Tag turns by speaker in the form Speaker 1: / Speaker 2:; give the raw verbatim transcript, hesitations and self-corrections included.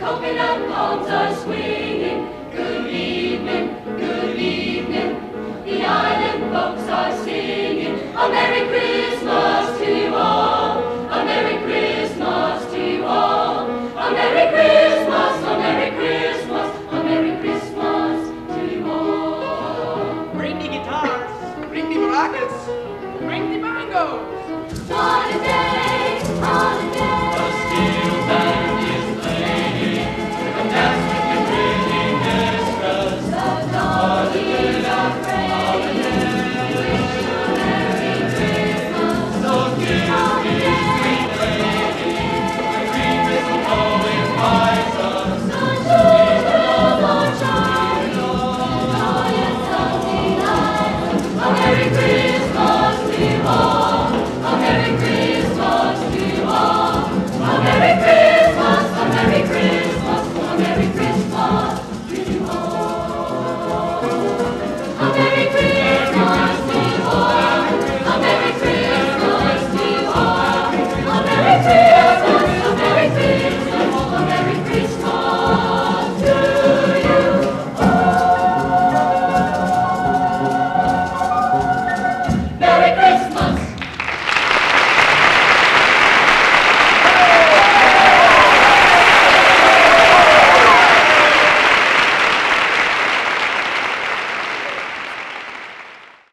Speaker 1: coconut palms are swinging. Good evening, good evening. The island folks are singing. A Merry Christmas to you all. A Merry Christmas to you all. A Merry Christmas, a Merry Christmas, a Merry Christmas to you all.
Speaker 2: Bring the guitars. Bring the maracas. Bring the bongos.